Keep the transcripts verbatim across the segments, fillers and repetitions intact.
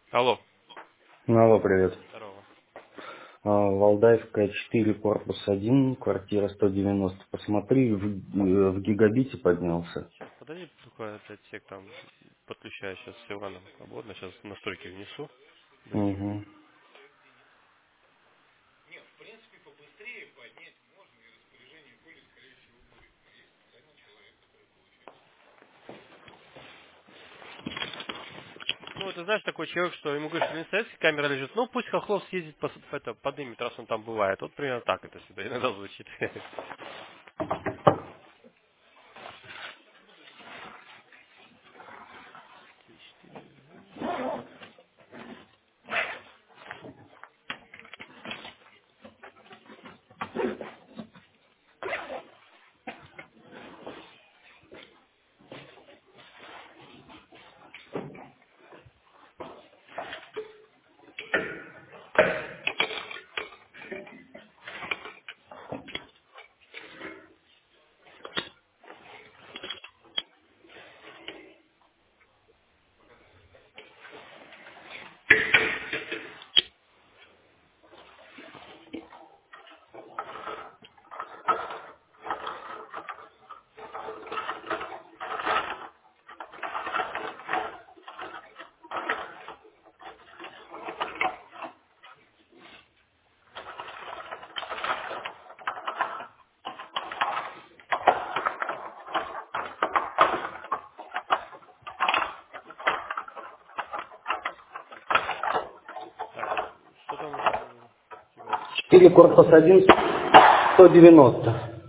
Алло. Ну, алло, привет. Здорово. А, Валдаевская четыре, корпус один, квартира сто девяносто. Посмотри, в, э, в гигабите поднялся. Сейчас, подожди, только этот сек там подключаю сейчас с Иваном. Свободно, сейчас настройки внесу. Быстро. Угу. Ну, ты знаешь, такой человек, что ему говоришь, в Инстаграме камера лежит, ну, пусть Хохлов съездит, пос- это, поднимет, раз он там бывает. Вот примерно так это всегда иногда звучит. Так, что там у тебя? четыре, корпус один, сто девяносто.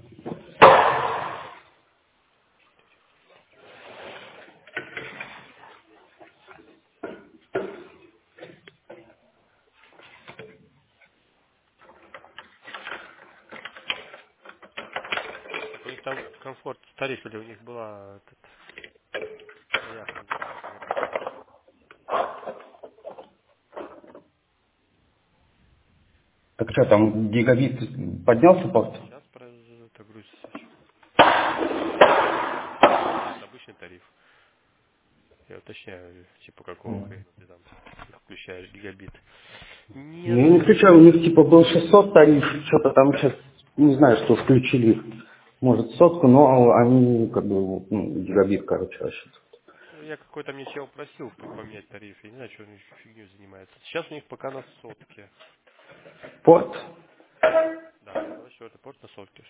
Так, у них там комфорт, тариф или у них была этот, заявка на комфорт. Так что, там гигабит поднялся порт? Сейчас это грузится еще. Нет, обычный тариф. Я уточняю, типа какого Мгм. хрена ты там включаешь гигабит. Ну, Нет. я не включаю, у них типа был шестьсот тариф, что-то там сейчас, не знаю, что включили. Может, сотку, но они как бы, вот, ну, гигабит, короче, вообще. Ну, я какой-то мне чел просил п- поменять тариф. Я не знаю, что он еще фигню занимается. Сейчас у них пока на сотке. Порт? Да, двадцать четвёртый порт на сотке.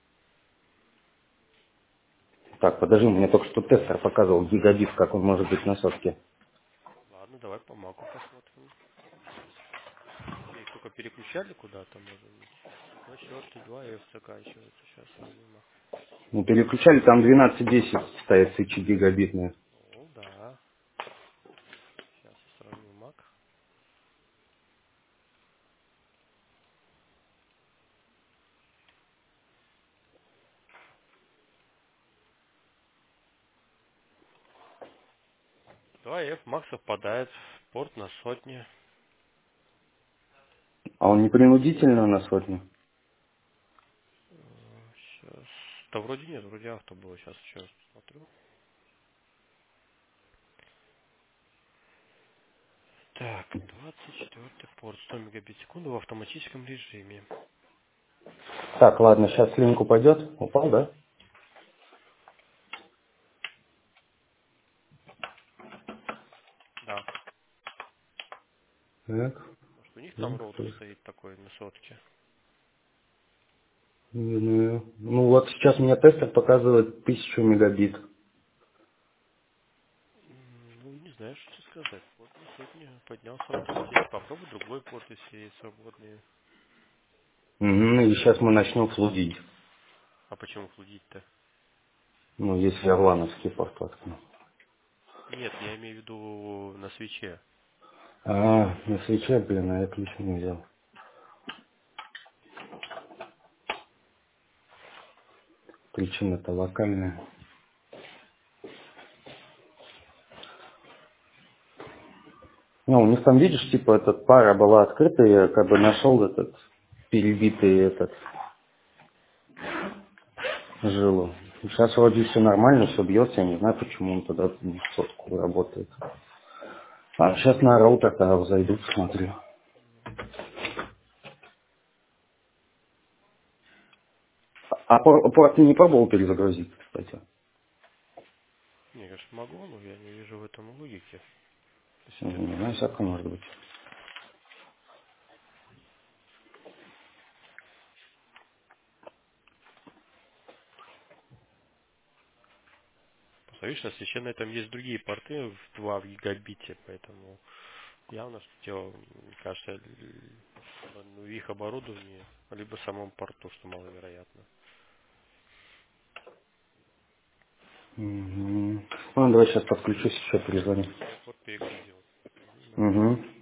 Так, подожди, мне только что тестер показывал гигабит, как он может быть на сотке. Ладно, давай по маку посмотрим. Они их только переключали куда-то, может быть. двадцать четвёртый два эф заканчивается. Сейчас сравним. Ну, переключали, там двенадцать десять стоят свечи гигабитные. Ну, да. Сейчас я сравню мак. два эф мак совпадает. Порт на сотне. А он не принудительно на сотню? Сейчас. Да вроде нет, вроде авто было. Сейчас еще раз посмотрю. Так, двадцать четвёртый порт, сто мегабит в секунду в автоматическом режиме. Так, ладно, сейчас линк упадет. Упал, да? Да. Так, Может, у них там линк роутер тоже. стоит такой на сотке? Не знаю. Ну вот сейчас мне тестер показывает тысячу мегабит. М, Ну, не знаю, что тебе сказать. Порт на сотне поднялся в этом секе. Попробуй другой порт, если есть свободные. Мгм, и сейчас мы начнем флудить. А почему флудить-то? Ну, если я влановский порт воткну. Нет, я имею в виду на свече. А, на свече, блин, а я ключ не взял. Причина-то локальная. Ну, у них там, видишь, типа, этот пара была открыта, я как бы нашел этот перебитый этот жилу. Сейчас вроде все нормально, все бьется, я не знаю, почему он тогда в сотку работает. А сейчас на роутер-то зайду, посмотрю. А пор- порт ты не пробовал перезагрузить, кстати? Не, конечно, могу, но я не вижу в этом логики. То есть это... Мгм, ну, всякое может быть. Просто видишь, если на этом есть другие порты в два гигабите, поэтому явно, что дело, мне кажется, л- либо ну, в их оборудовании, либо в самом порту, что маловероятно. Мгм. Ну, давай сейчас подключусь, еще перезвоню. Я порт перегрузил. Мгм, давай. Угу.